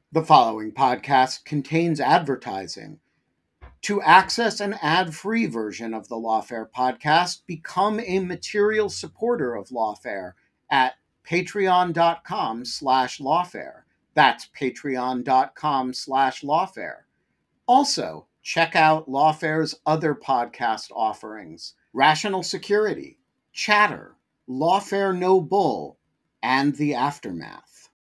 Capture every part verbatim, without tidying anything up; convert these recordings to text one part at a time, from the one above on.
The following podcast contains advertising. To access an ad-free version of the Lawfare podcast, become a material supporter of Lawfare at patreon.com slash lawfare. That's patreon.com slash lawfare. Also, check out Lawfare's other podcast offerings: Rational Security, Chatter, Lawfare No Bull, and The Aftermath.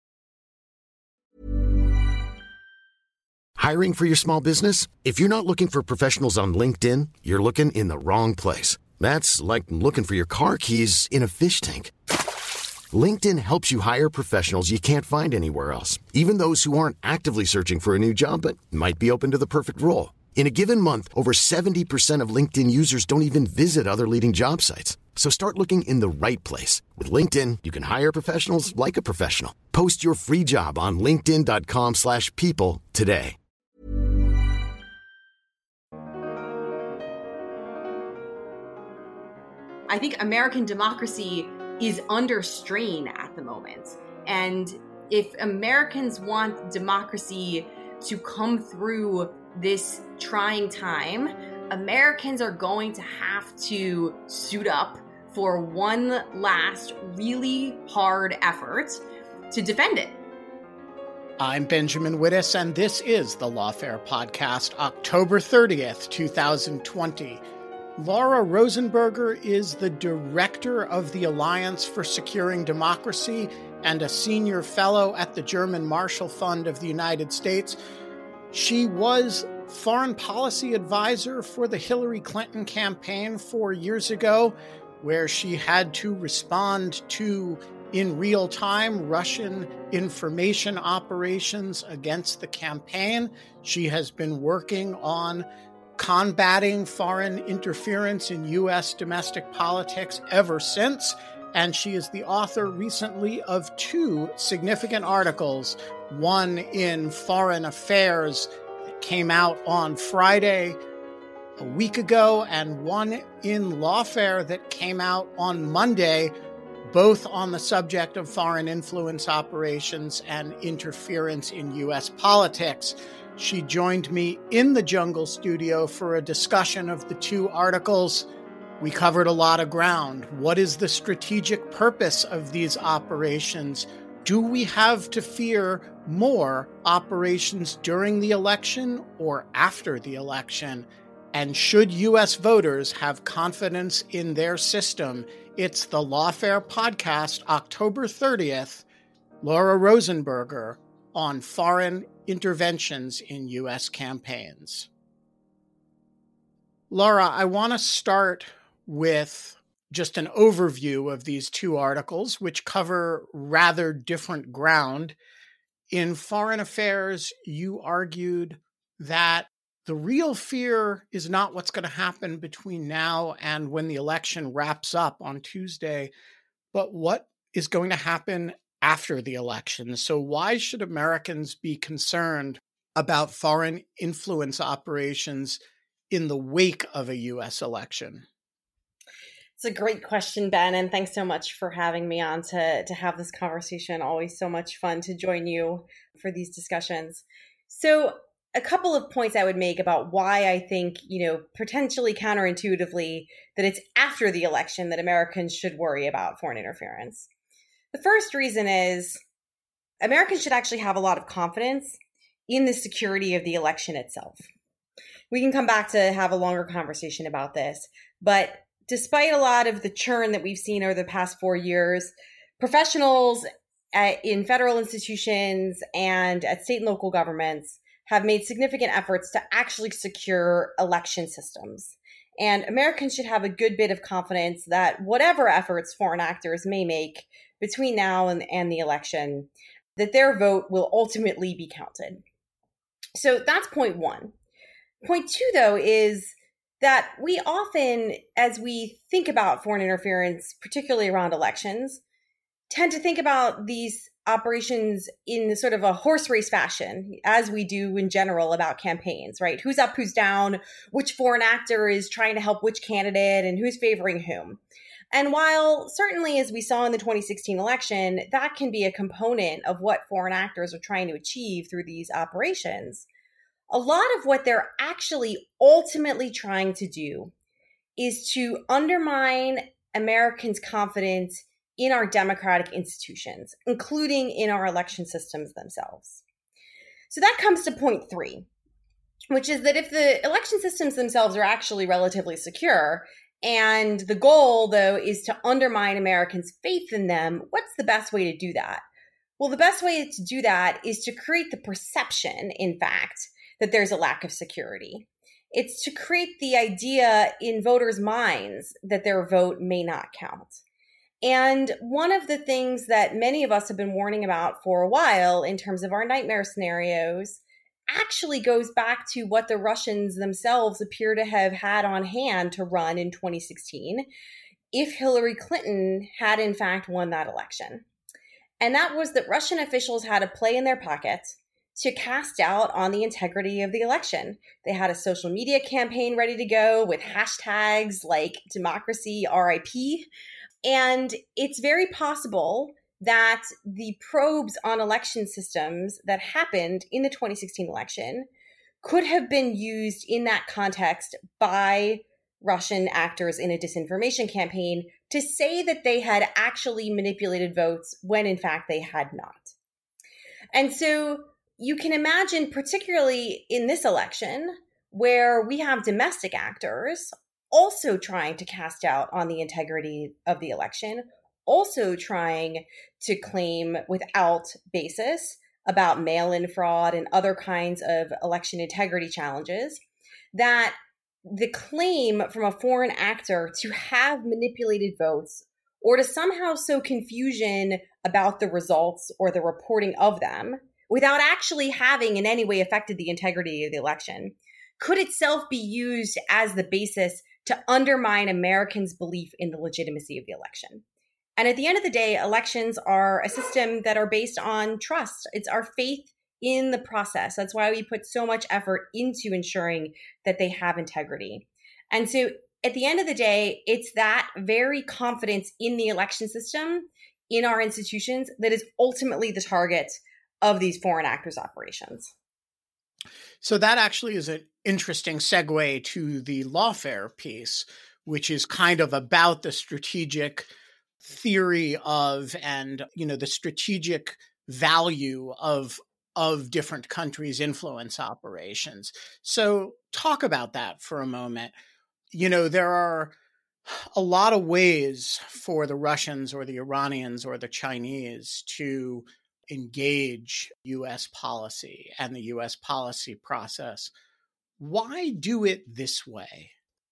Hiring for your small business? If you're not looking for professionals on LinkedIn, you're looking in the wrong place. That's like looking for your car keys in a fish tank. LinkedIn helps you hire professionals you can't find anywhere else, even those who aren't actively searching for a new job but might be open to the perfect role. In a given month, over seventy percent of LinkedIn users don't even visit other leading job sites. So start looking in the right place. With LinkedIn, you can hire professionals like a professional. Post your free job on linkedin.com slash people today. I think American democracy is under strain at the moment. And if Americans want democracy to come through this trying time, Americans are going to have to suit up for one last really hard effort to defend it. I'm Benjamin Wittes, and this is the Lawfare Podcast, October thirtieth, twenty twenty. Laura Rosenberger is the director of the Alliance for Securing Democracy and a senior fellow at the German Marshall Fund of the United States. She was foreign policy advisor for the Hillary Clinton campaign four years ago, where she had to respond to, in real time, Russian information operations against the campaign. She has been working on combating foreign interference in U S domestic politics ever since, and she is the author recently of two significant articles, one in Foreign Affairs that came out on Friday a week ago, and one in Lawfare that came out on Monday, both on the subject of foreign influence operations and interference in U S politics. She joined me in the Jungle studio for a discussion of the two articles. We covered a lot of ground. What is the strategic purpose of these operations? Do we have to fear more operations during the election or after the election? And should U S voters have confidence in their system? It's the Lawfare Podcast, October thirtieth. Laura Rosenberger on foreign interventions in U S campaigns. Laura, I want to start with just an overview of these two articles, which cover rather different ground. In Foreign Affairs, you argued that the real fear is not what's going to happen between now and when the election wraps up on Tuesday, but what is going to happen after the election. So why should Americans be concerned about foreign influence operations in the wake of a U S election? It's a great question, Ben, and thanks so much for having me on to, to have this conversation. Always so much fun to join you for these discussions. So a couple of points I would make about why I think, you know, potentially counterintuitively, that it's after the election that Americans should worry about foreign interference. The first reason is Americans should actually have a lot of confidence in the security of the election itself. We can come back to have a longer conversation about this, but despite a lot of the churn that we've seen over the past four years, professionals at, in federal institutions and at state and local governments have made significant efforts to actually secure election systems. And Americans should have a good bit of confidence that whatever efforts foreign actors may make between now and, and the election, that their vote will ultimately be counted. So that's point one. Point two, though, is that we often, as we think about foreign interference, particularly around elections, tend to think about these operations in sort of a horse race fashion, as we do in general about campaigns, right? Who's up, who's down, which foreign actor is trying to help which candidate, and who's favoring whom. And while certainly, as we saw in the twenty sixteen election, that can be a component of what foreign actors are trying to achieve through these operations, a lot of what they're actually ultimately trying to do is to undermine Americans' confidence in our democratic institutions, including in our election systems themselves. So that comes to point three, which is that if the election systems themselves are actually relatively secure, and the goal, though, is to undermine Americans' faith in them, what's the best way to do that? Well, the best way to do that is to create the perception, in fact, that there's a lack of security. It's to create the idea in voters' minds that their vote may not count. And one of the things that many of us have been warning about for a while in terms of our nightmare scenarios actually goes back to what the Russians themselves appear to have had on hand to run in twenty sixteen if Hillary Clinton had in fact won that election. And that was that Russian officials had a play in their pocket to cast doubt on the integrity of the election. They had a social media campaign ready to go with hashtags like democracy R I P. And it's very possible that the probes on election systems that happened in the twenty sixteen election could have been used in that context by Russian actors in a disinformation campaign to say that they had actually manipulated votes when in fact they had not. And so you can imagine, particularly in this election, where we have domestic actors also trying to cast doubt on the integrity of the election, also trying to claim without basis about mail-in fraud and other kinds of election integrity challenges, that the claim from a foreign actor to have manipulated votes or to somehow sow confusion about the results or the reporting of them without actually having in any way affected the integrity of the election could itself be used as the basis to undermine Americans' belief in the legitimacy of the election. And at the end of the day, elections are a system that are based on trust. It's our faith in the process. That's why we put so much effort into ensuring that they have integrity. And so at the end of the day, it's that very confidence in the election system, in our institutions, that is ultimately the target of these foreign actors' operations. So that actually is an interesting segue to the lawfare piece, which is kind of about the strategic theory of and, you know, the strategic value of of different countries' influence operations. So talk about that for a moment. You know, there are a lot of ways for the Russians or the Iranians or the Chinese to engage U S policy and the U S policy process. Why do it this way?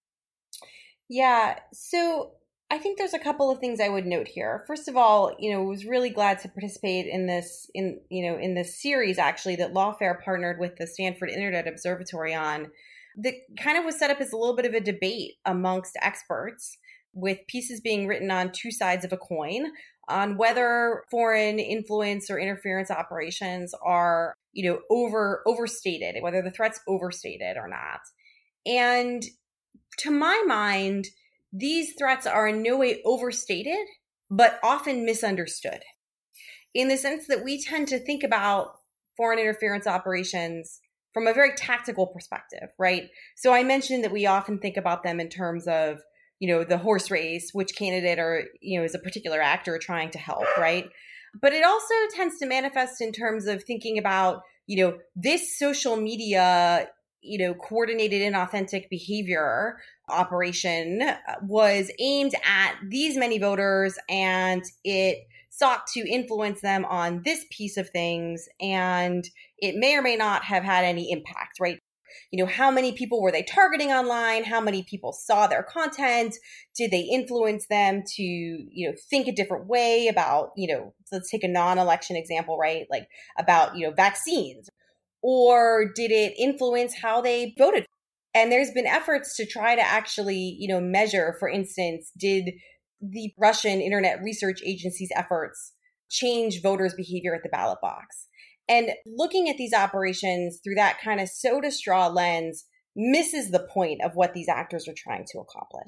Yeah, so I think there's a couple of things I would note here. First of all, you know, I was really glad to participate in this, in you know, in this series actually that Lawfare partnered with the Stanford Internet Observatory on, that kind of was set up as a little bit of a debate amongst experts, with pieces being written on two sides of a coin on whether foreign influence or interference operations are, you know, over overstated, whether the threat's overstated or not. And to my mind, these threats are in no way overstated, but often misunderstood, in the sense that we tend to think about foreign interference operations from a very tactical perspective, right? So I mentioned that we often think about them in terms of, you know, the horse race, which candidate or, you know, is a particular actor trying to help, right? But it also tends to manifest in terms of thinking about, you know, this social media, you know, coordinated inauthentic behavior operation was aimed at these many voters and it sought to influence them on this piece of things, and it may or may not have had any impact, right? You know, how many people were they targeting online? How many people saw their content? Did they influence them to, you know, think a different way about, you know, let's take a non-election example, right? Like about, you know, vaccines. Or did it influence how they voted? And there's been efforts to try to actually, you know, measure, for instance, did the Russian Internet Research Agency's efforts change voters' behavior at the ballot box? And looking at these operations through that kind of soda straw lens misses the point of what these actors are trying to accomplish.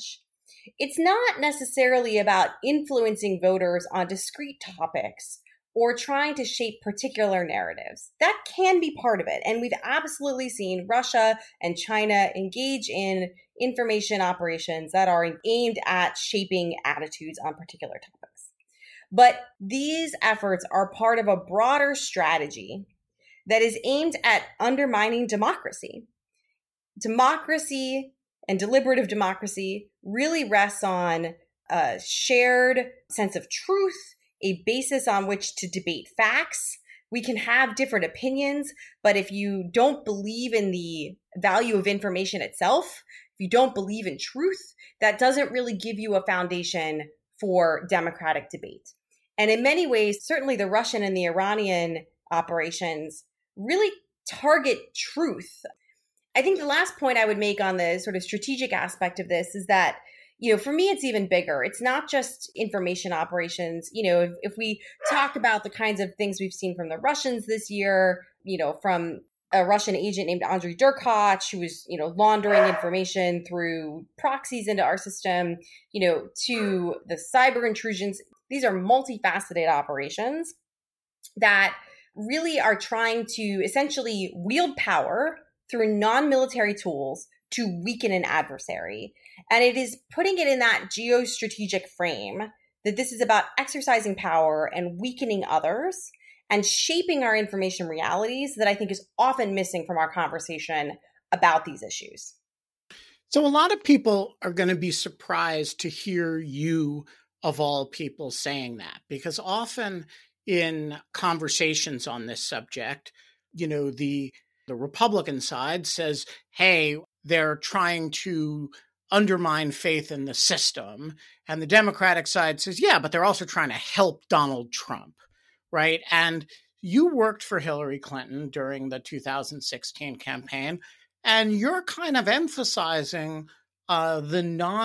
It's not necessarily about influencing voters on discrete topics or trying to shape particular narratives. That can be part of it. And we've absolutely seen Russia and China engage in information operations that are aimed at shaping attitudes on particular topics. But these efforts are part of a broader strategy that is aimed at undermining democracy. Democracy and deliberative democracy really rests on a shared sense of truth, a basis on which to debate facts. We can have different opinions, but if you don't believe in the value of information itself, if you don't believe in truth, that doesn't really give you a foundation for democratic debate. And in many ways, certainly the Russian and the Iranian operations really target truth. I think the last point I would make on the sort of strategic aspect of this is that, you know, for me, it's even bigger. It's not just information operations. You know, if, if we talk about the kinds of things we've seen from the Russians this year, you know, from a Russian agent named Andrei Derkach, who was, you know, laundering information through proxies into our system, you know, to the cyber intrusions. These are multifaceted operations that really are trying to essentially wield power through non-military tools to weaken an adversary. And it is putting it in that geostrategic frame that this is about exercising power and weakening others and shaping our information realities that I think is often missing from our conversation about these issues. So a lot of people are going to be surprised to hear you, of all people, saying that, because often in conversations on this subject, you know, the the Republican side says, hey, they're trying to undermine faith in the system. And the Democratic side says, yeah, but they're also trying to help Donald Trump, right? And you worked for Hillary Clinton during the two thousand sixteen campaign, and you're kind of emphasizing uh, the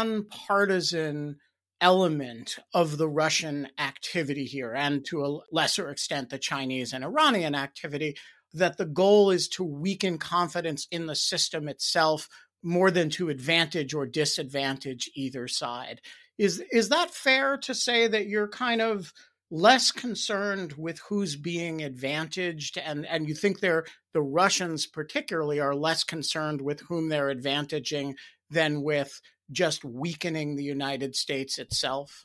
nonpartisan element of the Russian activity here, and to a lesser extent, the Chinese and Iranian activity, that the goal is to weaken confidence in the system itself more than to advantage or disadvantage either side. Is is that fair to say that you're kind of less concerned with who's being advantaged, and, and you think they're, the Russians particularly are less concerned with whom they're advantaging than with just weakening the United States itself?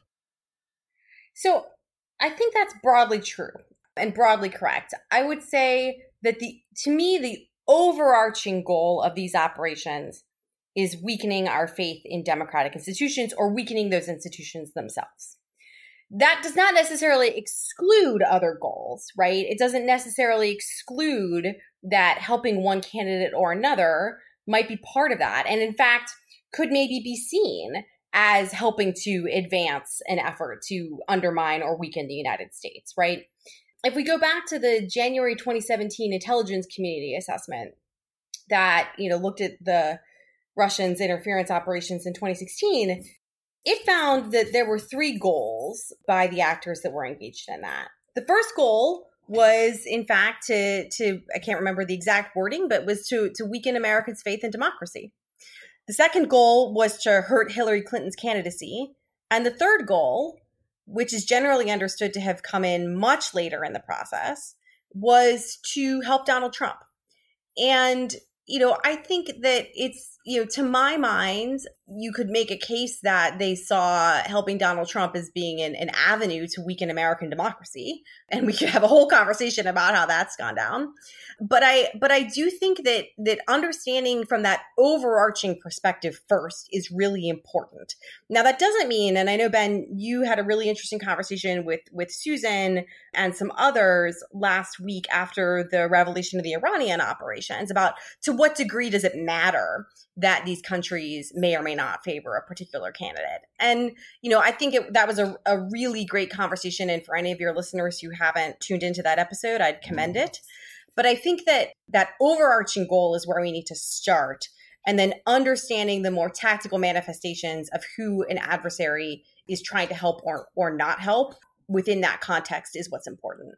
So I think that's broadly true and broadly correct. I would say that the, to me, the overarching goal of these operations is weakening our faith in democratic institutions or weakening those institutions themselves. That does not necessarily exclude other goals, right? It doesn't necessarily exclude that helping one candidate or another might be part of that. And in fact, could maybe be seen as helping to advance an effort to undermine or weaken the United States, right? If we go back to the January twenty seventeen intelligence community assessment that, you know, looked at the Russians' interference operations in twenty sixteen, it found that there were three goals by the actors that were engaged in that. The first goal was, in fact, to, to I can't remember the exact wording, but was to, to weaken Americans' faith in democracy. The second goal was to hurt Hillary Clinton's candidacy. And the third goal, which is generally understood to have come in much later in the process, was to help Donald Trump. And, you know, I think that it's, you know, to my mind, you could make a case that they saw helping Donald Trump as being an, an avenue to weaken American democracy. And we could have a whole conversation about how that's gone down. But I but I do think that that understanding from that overarching perspective first is really important. Now, that doesn't mean, and I know, Ben, you had a really interesting conversation with, with Susan and some others last week after the revelation of the Iranian operations about to what degree does it matter that these countries may or may not favor a particular candidate. And, you know, I think it, that was a, a really great conversation. And for any of your listeners who haven't tuned into that episode, I'd commend it. But I think that that overarching goal is where we need to start. And then understanding the more tactical manifestations of who an adversary is trying to help or, or not help within that context is what's important.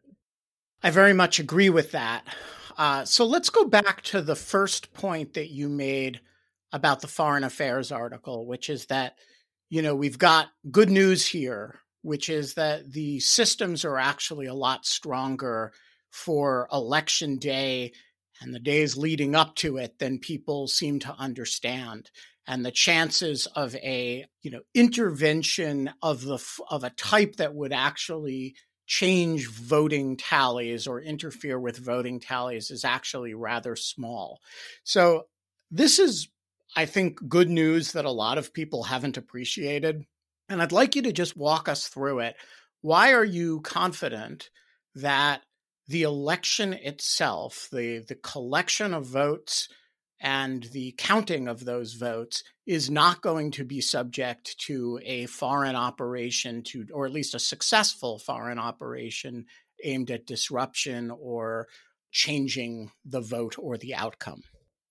I very much agree with that. Uh, so let's go back to the first point that you made about the Foreign Affairs article, which is that you know, we've got good news here, which is that the systems are actually a lot stronger for election day and the days leading up to it than people seem to understand. And the chances of a, you know, intervention of the of a type that would actually change voting tallies or interfere with voting tallies is actually rather small. So this is, I think, good news that a lot of people haven't appreciated. And I'd like you to just walk us through it. Why are you confident that the election itself, the, the collection of votes and the counting of those votes is not going to be subject to a foreign operation to, or at least a successful foreign operation aimed at disruption or changing the vote or the outcome?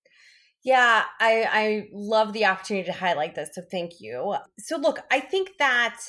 Yeah, I, I love the opportunity to highlight this. So thank you. So look, I think that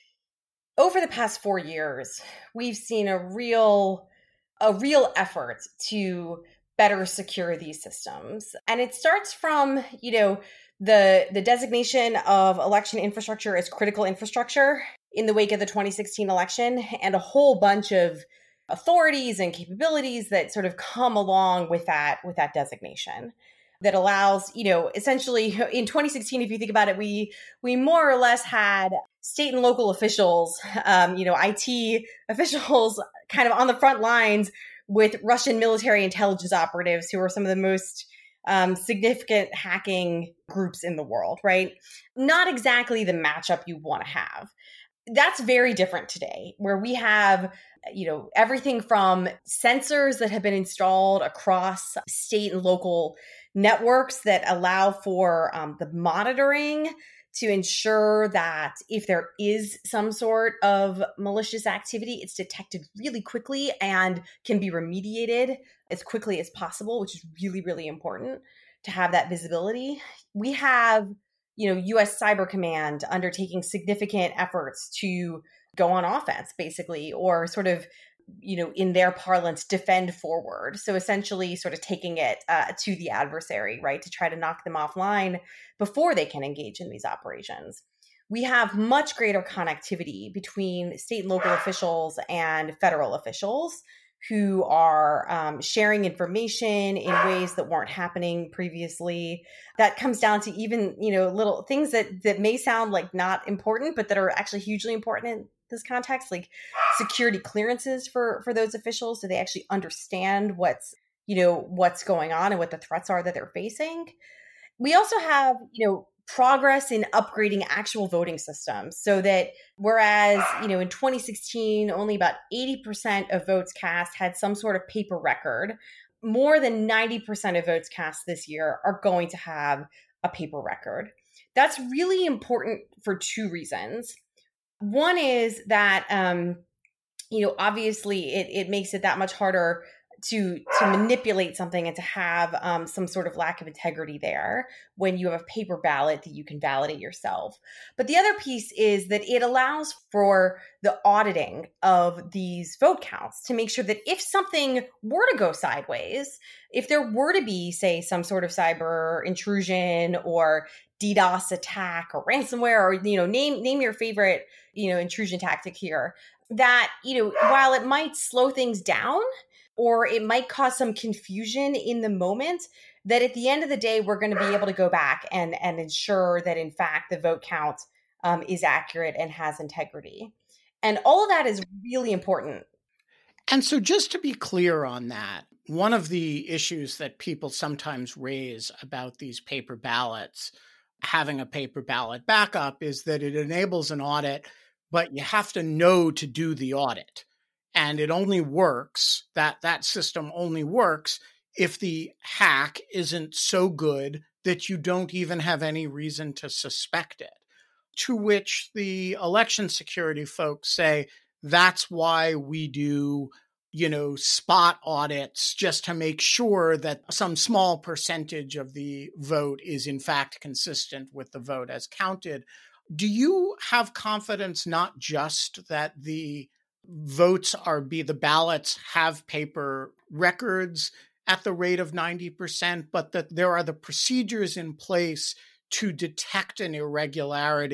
over the past four years, we've seen a real, a real effort to better secure these systems. And it starts from, you know, the, the designation of election infrastructure as critical infrastructure in the wake of the twenty sixteen election, and a whole bunch of authorities and capabilities that sort of come along with that, with that designation. That allows, you know, essentially in twenty sixteen, if you think about it, we we more or less had state and local officials, um, you know, I T officials kind of on the front lines with Russian military intelligence operatives who are some of the most um, significant hacking groups in the world, right? Not exactly the matchup you want to have. That's very different today, where we have, you know, everything from sensors that have been installed across state and local networks that allow for um, the monitoring to ensure that if there is some sort of malicious activity, it's detected really quickly and can be remediated as quickly as possible, which is really, really important to have that visibility. We have, you know, U S Cyber Command undertaking significant efforts to go on offense, basically, or sort of, you know, in their parlance, defend forward. So essentially sort of taking it uh, to the adversary, right, to try to knock them offline before they can engage in these operations. We have much greater connectivity between state and local officials and federal officials who are um, sharing information in ways that weren't happening previously. That comes down to even, you know, little things that, that may sound like not important, but that are actually hugely important in this context, like security clearances for, for those officials. So they actually understand what's, you know, what's going on and what the threats are that they're facing. We also have, you know, progress in upgrading actual voting systems so that whereas, you know, in twenty sixteen, only about eighty percent of votes cast had some sort of paper record, more than ninety percent of votes cast this year are going to have a paper record. That's really important for two reasons. One is that, um, you know, obviously it, it makes it that much harder to to manipulate something and to have um, some sort of lack of integrity there when you have a paper ballot that you can validate yourself. But the other piece is that it allows for the auditing of these vote counts to make sure that if something were to go sideways, if there were to be, say, some sort of cyber intrusion or DDoS attack or ransomware, or, you know, name name your favorite, you know, intrusion tactic here, that, you know, while it might slow things down, or it might cause some confusion in the moment, that at the end of the day, we're going to be able to go back and, and ensure that, in fact, the vote count um, is accurate and has integrity. And all of that is really important. And so just to be clear on that, one of the issues that people sometimes raise about these paper ballots, having a paper ballot backup, is that it enables an audit, but you have to know to do the audit. And it only works, that that system only works if the hack isn't so good that you don't even have any reason to suspect it. To which the election security folks say, that's why we do, you know, spot audits just to make sure that some small percentage of the vote is in fact consistent with the vote as counted. Do you have confidence not just that the votes are be the ballots have paper records at the rate of ninety percent, but that there are the procedures in place to detect an irregularity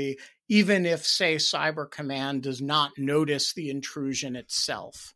even if, say, Cyber Command does not notice the intrusion itself?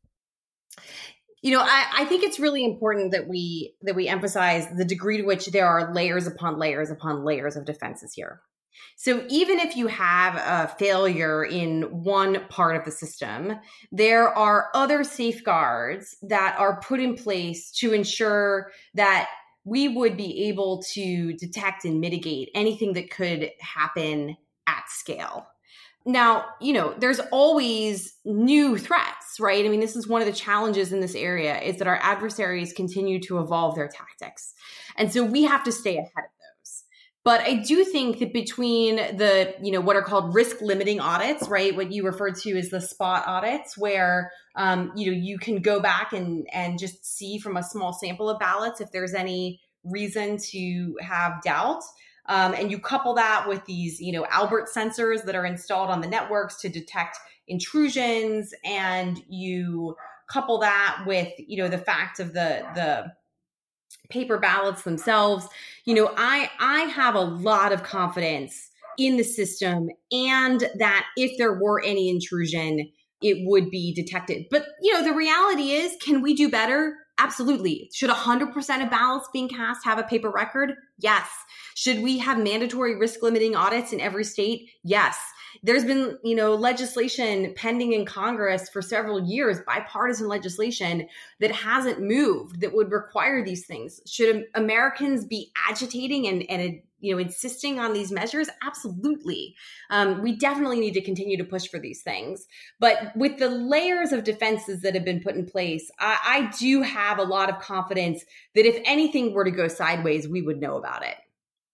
You know, I, I think it's really important that we that we emphasize the degree to which there are layers upon layers upon layers of defenses here. So even if you have a failure in one part of the system, there are other safeguards that are put in place to ensure that we would be able to detect and mitigate anything that could happen at scale. Now, you know, there's always new threats, right? I mean, this is one of the challenges in this area is that our adversaries continue to evolve their tactics. And so we have to stay ahead of those. But I do think that between the, you know, what are called risk limiting audits, right? What you referred to as the spot audits, where, um, you know, you can go back and, and just see from a small sample of ballots if there's any reason to have doubt. Um, and you couple that with these, you know, Albert sensors that are installed on the networks to detect intrusions. And you couple that with, you know, the fact of the, the paper ballots themselves. You know, I, I have a lot of confidence in the system and that if there were any intrusion, it would be detected. But, you know, the reality is, can we do better? Absolutely. Should one hundred percent of ballots being cast have a paper record? Yes. Should we have mandatory risk limiting audits in every state? Yes. There's been, you know, legislation pending in Congress for several years, bipartisan legislation that hasn't moved that would require these things. Should Americans be agitating and, and you know, insisting on these measures? Absolutely. Um, we definitely need to continue to push for these things. But with the layers of defenses that have been put in place, I, I do have a lot of confidence that if anything were to go sideways, we would know about it.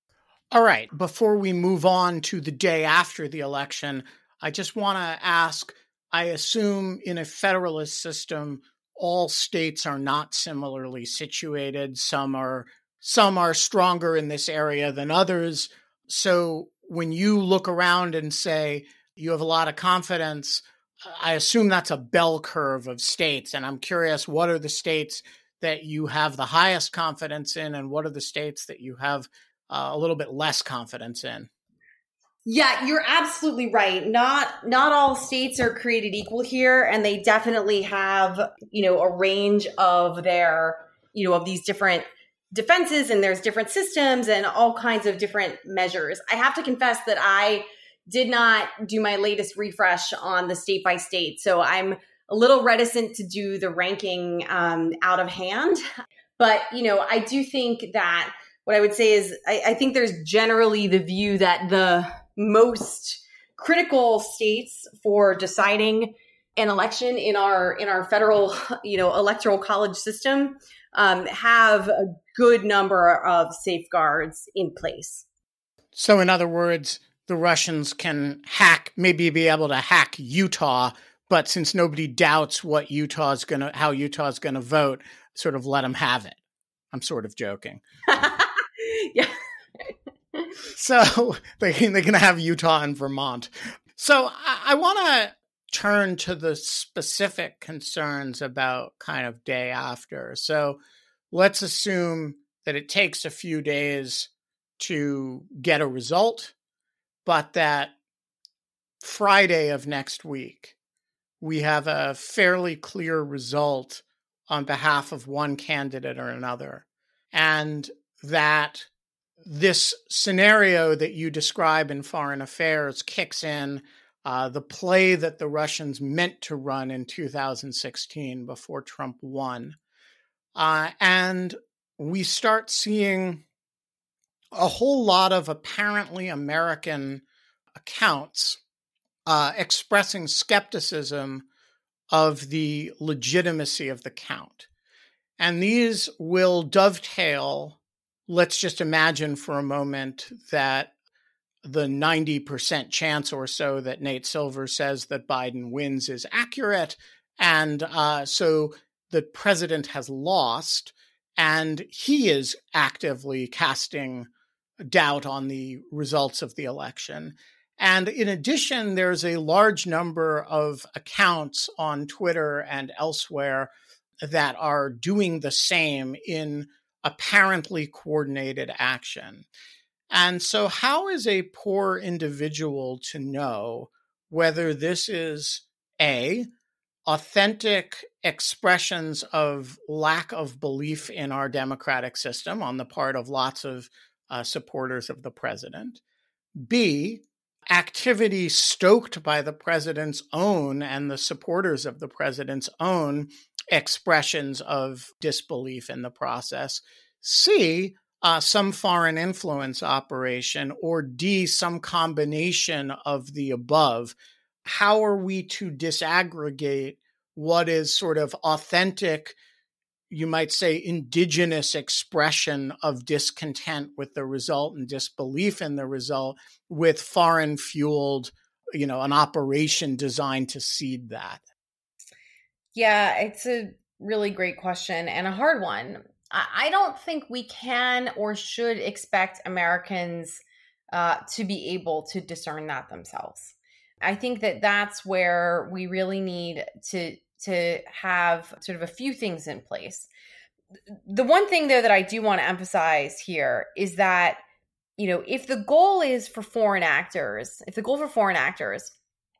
All right. Before we move on to the day after the election, I just want to ask, I assume in a federalist system, all states are not similarly situated. Some are some are stronger in this area than others. So when you look around and say you have a lot of confidence, I assume that's a bell curve of states. And I'm curious, what are the states that you have the highest confidence in, and what are the states that you have Uh, a little bit less confidence in? Yeah, you're absolutely right. Not not all states are created equal here, and they definitely have, you know, a range of their, you know, of these different defenses, and there's different systems and all kinds of different measures. I have to confess that I did not do my latest refresh on the state by state, so I'm a little reticent to do the ranking um, out of hand. But, you know, I do think that what I would say is I, I think there's generally the view that the most critical states for deciding an election in our in our federal, you know, electoral college system um, have a good number of safeguards in place. So in other words, the Russians can hack, maybe be able to hack Utah, but since nobody doubts what Utah's gonna, how Utah's gonna vote, sort of let them have it. I'm sort of joking. Yeah. So they, they're going to have Utah and Vermont. So I, I want to turn to the specific concerns about kind of day after. So let's assume that it takes a few days to get a result, but that Friday of next week, we have a fairly clear result on behalf of one candidate or another. And that this scenario that you describe in Foreign Affairs kicks in, uh, the play that the Russians meant to run in two thousand sixteen before Trump won. Uh, and we start seeing a whole lot of apparently American accounts uh, expressing skepticism of the legitimacy of the count. And these will dovetail. Let's just imagine for a moment that the ninety percent chance or so that Nate Silver says that Biden wins is accurate. And uh, so the president has lost, and he is actively casting doubt on the results of the election. And in addition, there's a large number of accounts on Twitter and elsewhere that are doing the same in apparently coordinated action. And so how is a poor individual to know whether this is A, authentic expressions of lack of belief in our democratic system on the part of lots of uh, supporters of the president, B, activity stoked by the president's own and the supporters of the president's own expressions of disbelief in the process, C, uh, some foreign influence operation, or D, some combination of the above. How are we to disaggregate what is sort of authentic, you might say, indigenous expression of discontent with the result and disbelief in the result with foreign fueled, you know, an operation designed to seed that? Yeah, it's a really great question and a hard one. I don't think we can or should expect Americans uh, to be able to discern that themselves. I think that that's where we really need to to have sort of a few things in place. The one thing, though, that I do want to emphasize here is that, you know, if the goal is for foreign actors, if the goal for foreign actors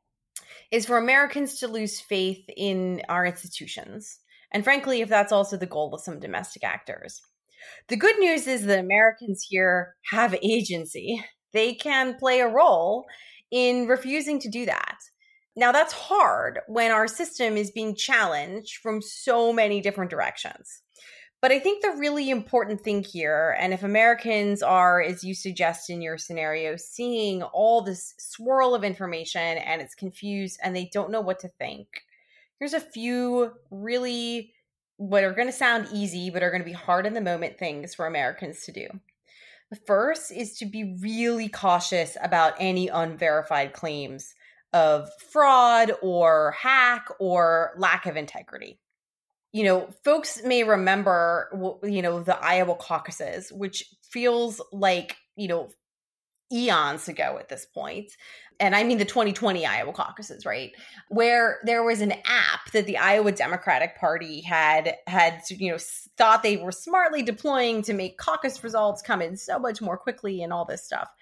is for Americans to lose faith in our institutions, and frankly, if that's also the goal of some domestic actors, the good news is that Americans here have agency. They can play a role in refusing to do that. Now, that's hard when our system is being challenged from so many different directions. But I think the really important thing here, and if Americans are, as you suggest in your scenario, seeing all this swirl of information and it's confused and they don't know what to think, here's a few really, what are going to sound easy, but are going to be hard in the moment things for Americans to do. The first is to be really cautious about any unverified claims of fraud or hack or lack of integrity. You know, folks may remember, you know, the Iowa caucuses, which feels like, you know, eons ago at this point. And I mean the twenty twenty Iowa caucuses, right? Where there was an app that the Iowa Democratic Party had, had, you know, thought they were smartly deploying to make caucus results come in so much more quickly and all this stuff.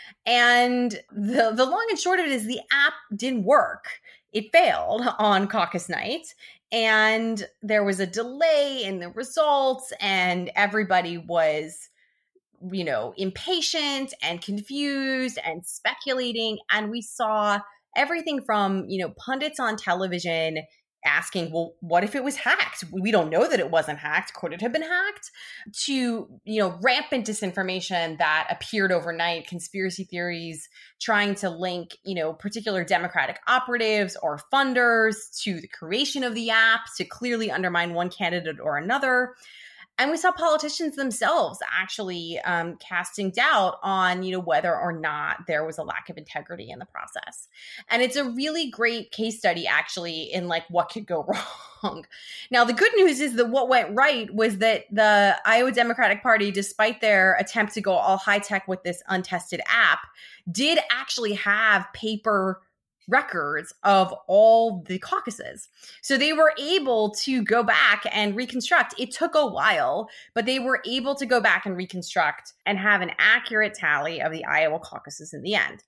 And the, the long and short of it is the app didn't work. It failed on caucus night. And there was a delay in the results and everybody was, you know, impatient and confused and speculating. And we saw everything from, you know, pundits on television asking, well, what if it was hacked? We don't know that it wasn't hacked. Could it have been hacked? To, you know, rampant disinformation that appeared overnight, conspiracy theories trying to link, you know, particular Democratic operatives or funders to the creation of the app to clearly undermine one candidate or another. And we saw politicians themselves actually um, casting doubt on, you know, whether or not there was a lack of integrity in the process. And it's a really great case study, actually, in like what could go wrong. Now, the good news is that what went right was that the Iowa Democratic Party, despite their attempt to go all high tech with this untested app, did actually have paper records of all the caucuses. So they were able to go back and reconstruct. It took a while, but they were able to go back and reconstruct and have an accurate tally of the Iowa caucuses in the end.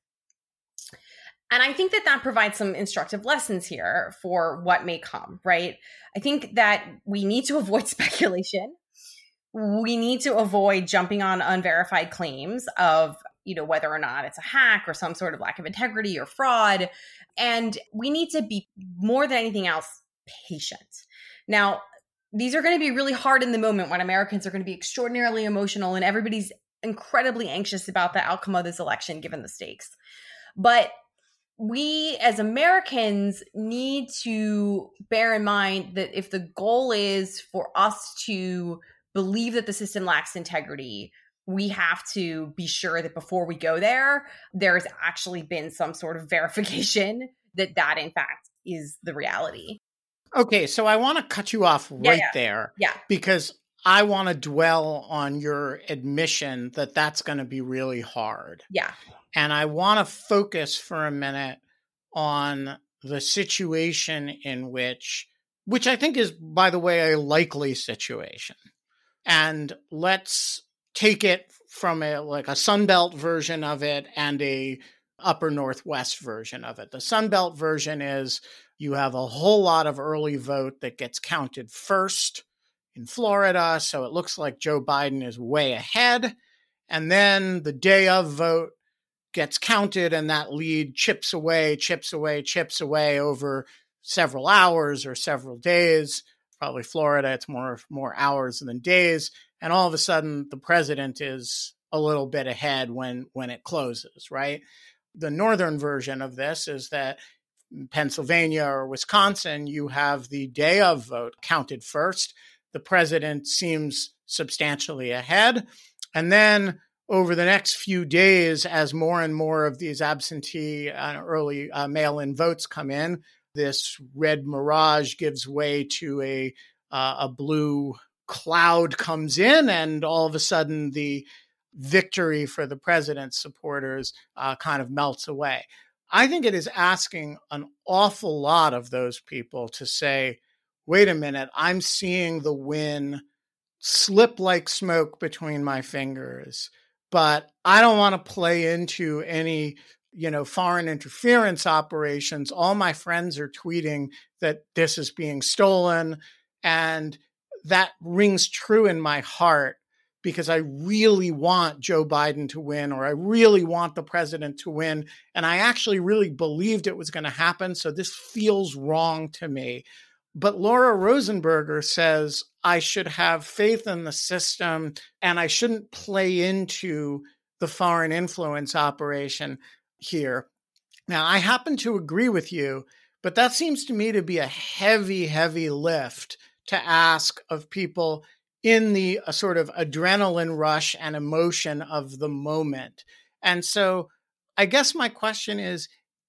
And I think that that provides some instructive lessons here for what may come, right? I think that we need to avoid speculation. We need to avoid jumping on unverified claims of, you know, whether or not it's a hack or some sort of lack of integrity or fraud. And we need to be, more than anything else, patient. Now, these are going to be really hard in the moment when Americans are going to be extraordinarily emotional and everybody's incredibly anxious about the outcome of this election, given the stakes. But we as Americans need to bear in mind that if the goal is for us to believe that the system lacks integrity, we have to be sure that before we go there, there's actually been some sort of verification that that, in fact, is the reality. Okay, so I want to cut you off right yeah, yeah. there. Yeah. Because I want to dwell on your admission that that's going to be really hard. Yeah. And I want to focus for a minute on the situation in which, which I think is, by the way, a likely situation. And let's take it from a like a Sunbelt version of it and a upper Northwest version of it. The Sunbelt version is you have a whole lot of early vote that gets counted first in Florida. So it looks like Joe Biden is way ahead. And then the day of vote gets counted and that lead chips away, chips away, chips away over several hours or several days. Probably Florida, it's more, more hours than days. And all of a sudden the president is a little bit ahead when, when it closes, right? The northern version of this is that in Pennsylvania or Wisconsin, you have the day of vote counted first. The president seems substantially ahead. And then over the next few days, as more and more of these absentee uh, early uh, mail-in votes come in, this red mirage gives way to a uh, a blue cloud comes in, and all of a sudden the victory for the president's supporters uh, kind of melts away. I think it is asking an awful lot of those people to say, wait a minute, I'm seeing the win slip like smoke between my fingers, but I don't want to play into any, you know, foreign interference operations. All my friends are tweeting that this is being stolen, and that rings true in my heart because I really want Joe Biden to win, or I really want the president to win. And I actually really believed it was going to happen. So this feels wrong to me. But Laura Rosenberger says I should have faith in the system and I shouldn't play into the foreign influence operation here. Now, I happen to agree with you, but that seems to me to be a heavy, heavy lift to ask of people in the uh, sort of adrenaline rush and emotion of the moment. And so I guess my question is,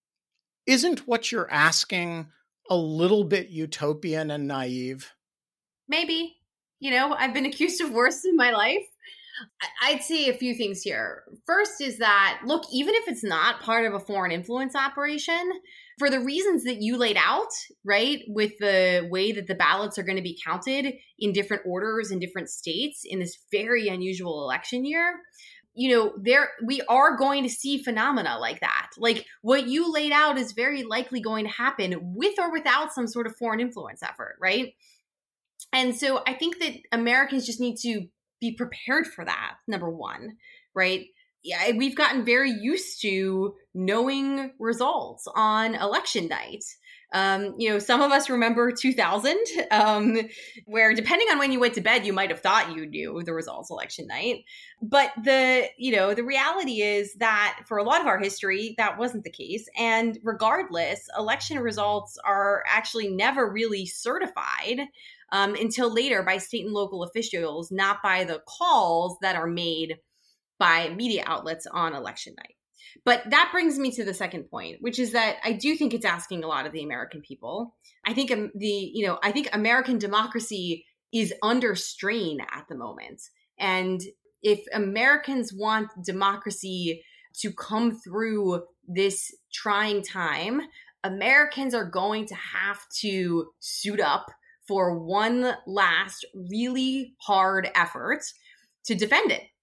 isn't what you're asking a little bit utopian and naive? Maybe. You know, I've been accused of worse in my life. I'd say a few things here. First is that, look, even if it's not part of a foreign influence operation, for the reasons that you laid out, right, with the way that the ballots are going to be counted in different orders in different states in this very unusual election year, you know, there we are going to see phenomena like that. Like what you laid out is very likely going to happen with or without some sort of foreign influence effort, right? And so I think that Americans just need to be prepared for that, number one, right? Yeah, we've gotten very used to knowing results on election night. Um, you know, some of us remember two thousand, um, where depending on when you went to bed, you might have thought you knew the results election night. But the, you know, the reality is that for a lot of our history, that wasn't the case. And regardless, election results are actually never really certified um, until later by state and local officials, not by the calls that are made by media outlets on election night. But that brings me to the second point, which is that I do think it's asking a lot of the American people. I think um, the, you know, I think American democracy is under strain at the moment. And if Americans want democracy to come through this trying time, Americans are going to have to suit up for one last really hard effort to defend it.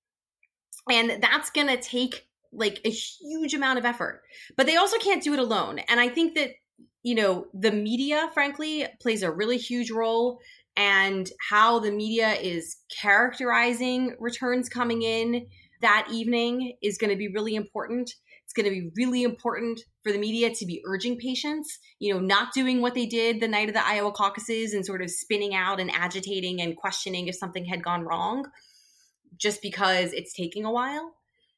And that's going to take like a huge amount of effort, but they also can't do it alone. And I think that, you know, the media, frankly, plays a really huge role, and how the media is characterizing returns coming in that evening is going to be really important. It's going to be really important for the media to be urging patience, you know, not doing what they did the night of the Iowa caucuses and sort of spinning out and agitating and questioning if something had gone wrong just because it's taking a while.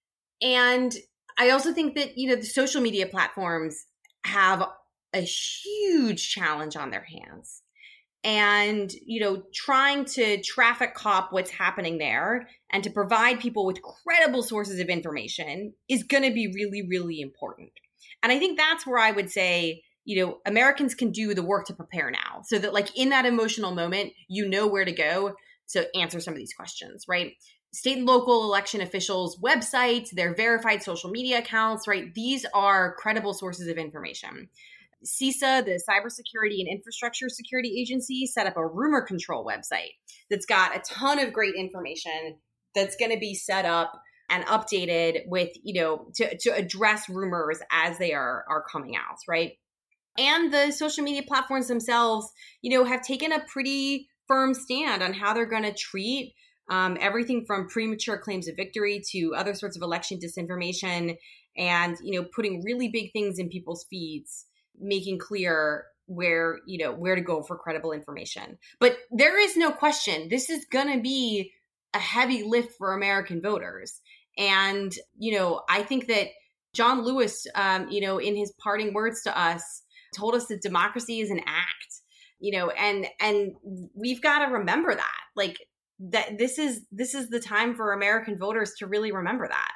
And I also think that, you know, the social media platforms have a huge challenge on their hands. And, you know, trying to traffic cop what's happening there and to provide people with credible sources of information is going to be really, really important. And I think that's where I would say, you know, Americans can do the work to prepare now, so that like in that emotional moment, you know where to go to answer some of these questions, right? State and local election officials' websites, their verified social media accounts, right? These are credible sources of information. CISA, the Cybersecurity and Infrastructure Security Agency, set up a rumor control website that's got a ton of great information that's going to be set up and updated with, you know, to, to address rumors as they are are coming out, right? And the social media platforms themselves, you know, have taken a pretty firm stand on how they're going to treat um, everything from premature claims of victory to other sorts of election disinformation, and, you know, putting really big things in people's feeds, making clear where, you know, where to go for credible information. But there is no question, this is going to be a heavy lift for American voters. And, you know, I think that John Lewis, um, you know, in his parting words to us, told us that democracy is an act, you know, and and we've got to remember that, like, that this is this is the time for American voters to really remember that.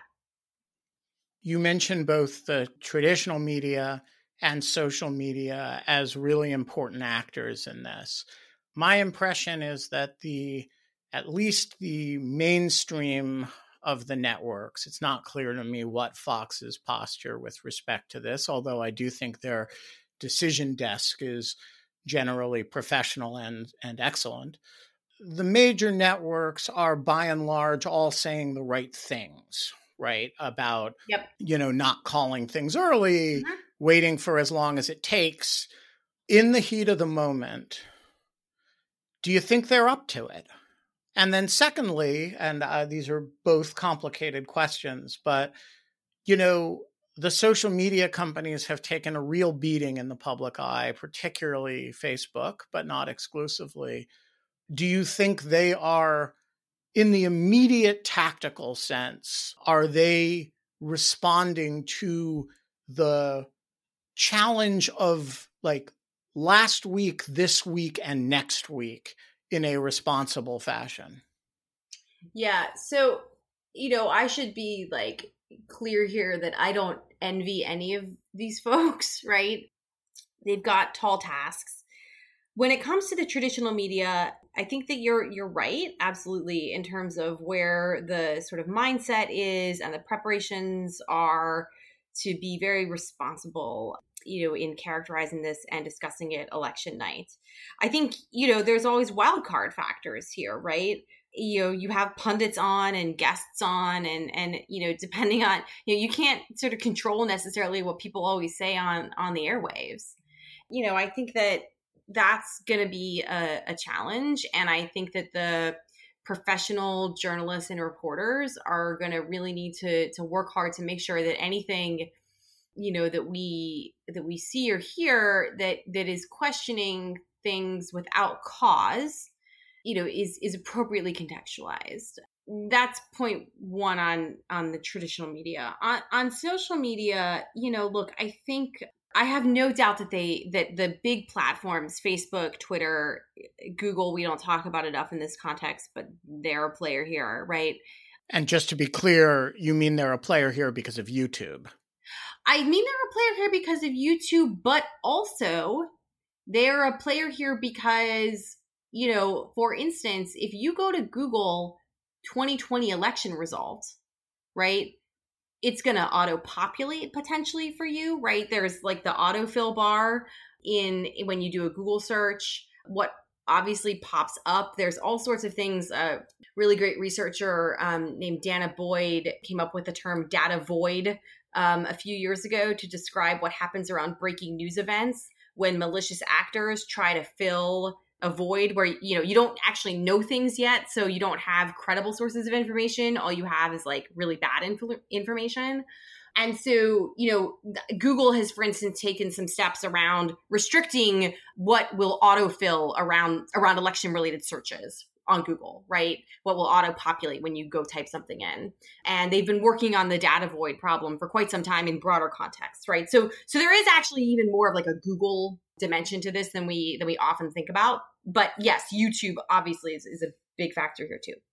You mentioned both the traditional media and social media as really important actors in this. My impression is that the, at least the mainstream of the networks, it's not clear to me what Fox's posture with respect to this, although I do think their decision desk is generally professional and, and excellent. The major networks are by and large all saying the right things, right? About, yep. you know, not calling things early, mm-hmm. waiting for as long as it takes. In the heat of the moment, do you think they're up to it? And then secondly, and uh, these are both complicated questions, but, you know, the social media companies have taken a real beating in the public eye, particularly Facebook, but not exclusively. Do you think they are, in the immediate tactical sense, are they responding to the challenge of like last week, this week, and next week in a responsible fashion? Yeah. So, you know, I should be like clear here that I don't envy any of these folks, right? They've got tall tasks. When it comes to the traditional media, I think that you're you're right, absolutely, in terms of where the sort of mindset is and the preparations are to be very responsible, you know, in characterizing this and discussing it election night. I think, you know, there's always wild card factors here, right? You know, you have pundits on and guests on, and, and, you know, depending on, you know, you can't sort of control necessarily what people always say on, on the airwaves. You know, I think that that's going to be a, a challenge. And I think that the professional journalists and reporters are going to really need to, to work hard to make sure that anything, you know, that we, that we see or hear that, that is questioning things without cause, you know, is, is appropriately contextualized. That's point one on, on the traditional media. On, on social media, you know, look, I think I have no doubt that they, that the big platforms, Facebook, Twitter, Google, we don't talk about enough in this context, but they're a player here, right? And just to be clear, you mean they're a player here because of YouTube? I mean they're a player here because of YouTube, but also they're a player here because, you know, for instance, if you go to Google twenty twenty election results, right, it's going to auto-populate potentially for you, right? There's like the autofill bar in when you do a Google search. What obviously pops up, there's all sorts of things. A really great researcher um, named Dana Boyd came up with the term data void um, a few years ago to describe what happens around breaking news events when malicious actors try to fill a void where, you know, you don't actually know things yet. So you don't have credible sources of information. All you have is like really bad inf- information. And so, you know, Google has, for instance, taken some steps around restricting what will autofill around, around election related searches on Google, right? What will auto-populate when you go type something in. And they've been working on the data void problem for quite some time in broader context, right? So, so there is actually even more of like a Google dimension to this than we, than we often think about. But yes, YouTube obviously is, is a big factor here too.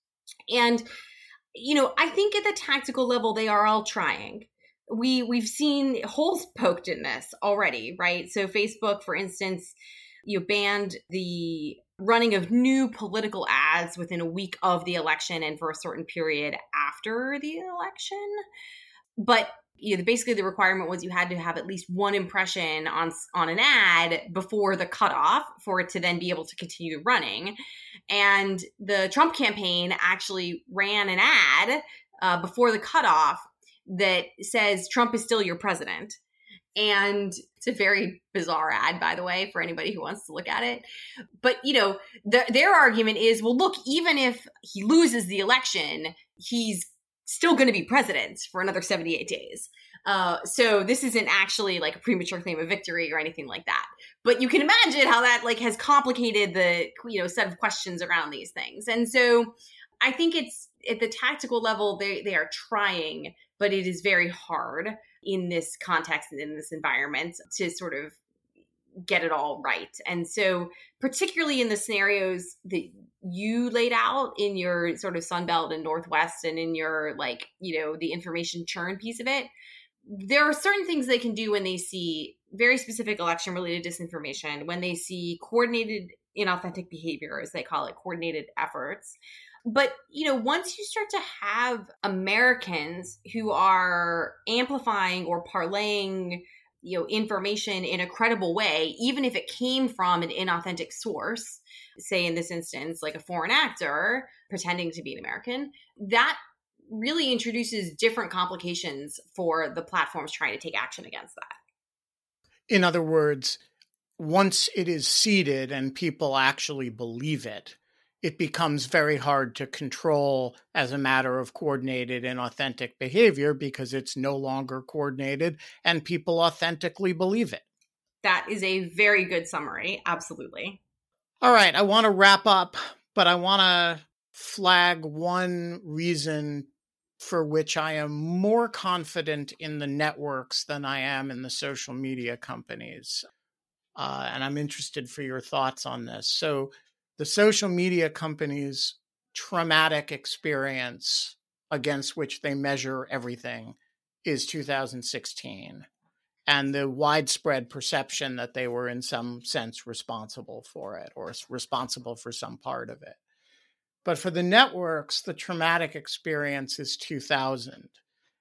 And, you know, I think at the tactical level, they are all trying. We, we've seen holes poked in this already, right? So Facebook, for instance, you banned the running of new political ads within a week of the election and for a certain period after the election. But you know, basically the requirement was you had to have at least one impression on on an ad before the cutoff for it to then be able to continue running. And the Trump campaign actually ran an ad uh, before the cutoff that says Trump is still your president. And it's a very bizarre ad, by the way, for anybody who wants to look at it. But, you know, the, their argument is, well, look, even if he loses the election, he's still going to be president for another seventy-eight days. Uh, so this isn't actually like a premature claim of victory or anything like that. But you can imagine how that like has complicated the, you know, set of questions around these things. And so I think it's at the tactical level, they, they are trying, but it is very hard in this context and in this environment to sort of get it all right. And so particularly in the scenarios that you laid out in your sort of Sunbelt and Northwest and in your like, you know, the information churn piece of it, there are certain things they can do when they see very specific election related disinformation, when they see coordinated inauthentic behavior, as they call it, coordinated efforts. But, you know, once you start to have Americans who are amplifying or parlaying, you know, information in a credible way, even if it came from an inauthentic source, say in this instance, like a foreign actor pretending to be an American, that really introduces different complications for the platforms trying to take action against that. In other words, once it is seeded and people actually believe it, it becomes very hard to control as a matter of coordinated and authentic behavior because it's no longer coordinated and people authentically believe it. That is a very good summary. Absolutely. All right. I want to wrap up, but I want to flag one reason for which I am more confident in the networks than I am in the social media companies. Uh, and I'm interested for your thoughts on this. So the social media companies' traumatic experience against which they measure everything is two thousand sixteen, and the widespread perception that they were in some sense responsible for it or responsible for some part of it. But for the networks, the traumatic experience is two thousand.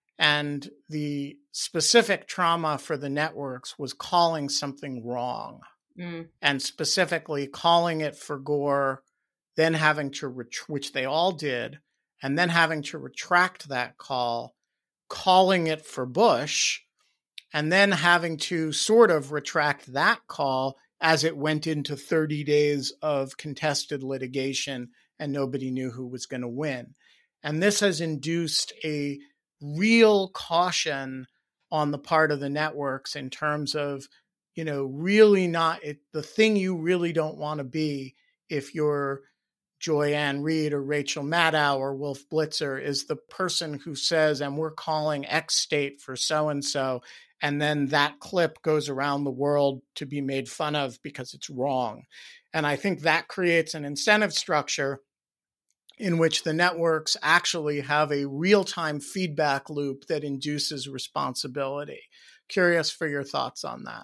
And the specific trauma for the networks was calling something wrong. Mm. And specifically calling it for Gore, then having to, ret- which they all did, and then having to retract that call, calling it for Bush, and then having to sort of retract that call as it went into thirty days of contested litigation and nobody knew who was going to win. And this has induced a real caution on the part of the networks in terms of, you know, really not it, the thing you really don't want to be if you're Joy-Ann Reid or Rachel Maddow or Wolf Blitzer is the person who says, and we're calling X state for so-and-so, and then that clip goes around the world to be made fun of because it's wrong. And I think that creates an incentive structure in which the networks actually have a real-time feedback loop that induces responsibility. Curious for your thoughts on that.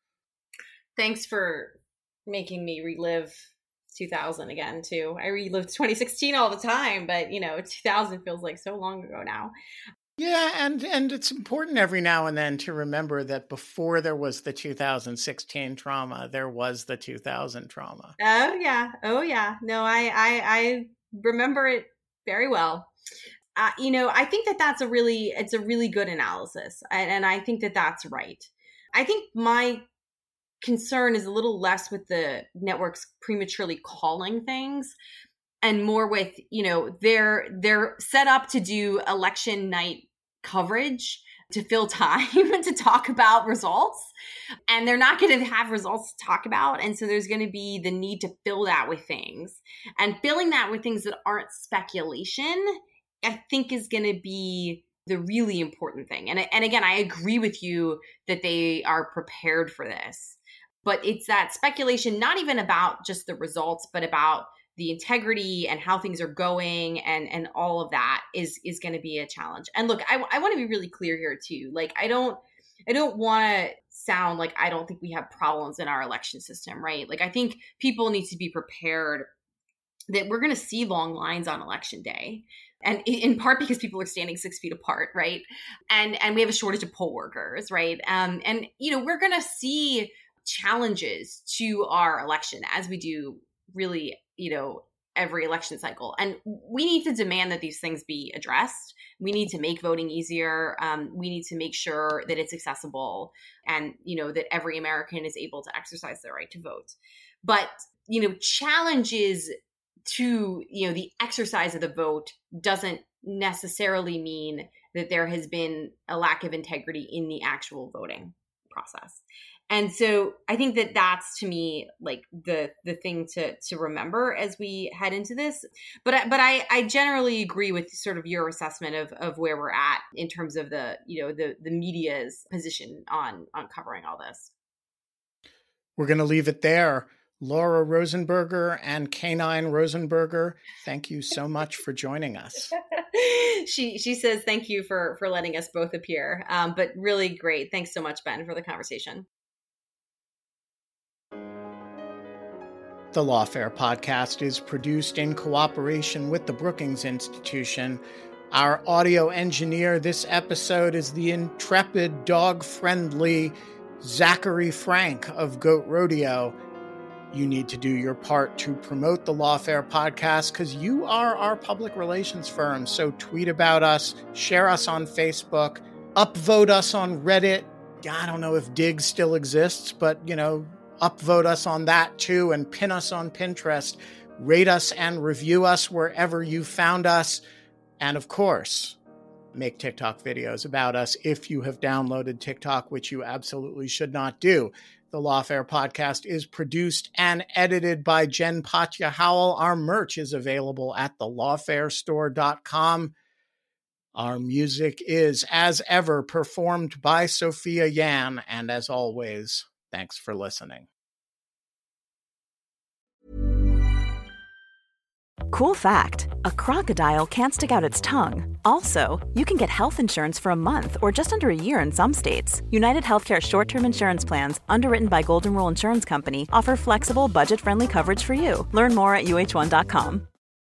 Thanks for making me relive two thousand again, too. I relived twenty sixteen all the time, but, you know, two thousand feels like so long ago now. Yeah, and, and it's important every now and then to remember that before there was the two thousand sixteen trauma, there was the two thousand trauma. Oh, yeah. Oh, yeah. No, I, I, I remember it very well. Uh, you know, I think that that's a really, it's a really good analysis. And, and I think that that's right. I think my concern is a little less with the networks prematurely calling things and more with, you know, they're, they're set up to do election night coverage to fill time to talk about results. And they're not going to have results to talk about. And so there's going to be the need to fill that with things. And filling that with things that aren't speculation, I think is going to be the really important thing. And, and again, I agree with you that they are prepared for this. But it's that speculation, not even about just the results, but about the integrity and how things are going and, and all of that is, is going to be a challenge. And look, I, I want to be really clear here too. Like, I don't, I don't want to sound like I don't think we have problems in our election system, right? Like, I think people need to be prepared that we're going to see long lines on election day. And in part because people are standing six feet apart, right? And and we have a shortage of poll workers, right? Um, and, you know, we're going to see challenges to our election as we do really, you know, every election cycle. And we need to demand that these things be addressed. We need to make voting easier. Um, we need to make sure that it's accessible and, you know, that every American is able to exercise their right to vote. But, you know, challenges to, you know, the exercise of the vote doesn't necessarily mean that there has been a lack of integrity in the actual voting process. And so I think that that's, to me, like the the thing to to remember as we head into this. But I, but I, I generally agree with sort of your assessment of of where we're at in terms of the, you know, the the media's position on on covering all this. We're going to leave it there. Laura Rosenberger and Canine Rosenberger, thank you so much for joining us. she she says thank you for for letting us both appear. Um, but really great. Thanks so much, Ben, for the conversation. The Lawfare podcast is produced in cooperation with the Brookings Institution. Our audio engineer this episode is the intrepid, dog-friendly Zachary Frank of Goat Rodeo. You need to do your part to promote the Lawfare podcast because you are our public relations firm. So tweet about us, share us on Facebook, upvote us on Reddit. I don't know if Dig still exists, but, you know, upvote us on that too, and pin us on Pinterest. Rate us and review us wherever you found us. And of course, make TikTok videos about us if you have downloaded TikTok, which you absolutely should not do. The Lawfare podcast is produced and edited by Jen Patja Howell. Our merch is available at the lawfare store dot com. Our music is, as ever, performed by Sophia Yan. And as always, thanks for listening. Cool fact, a crocodile can't stick out its tongue. Also, you can get health insurance for a month or just under a year in some states. United Healthcare short-term insurance plans, underwritten by Golden Rule Insurance Company, offer flexible, budget-friendly coverage for you. Learn more at U H one dot com.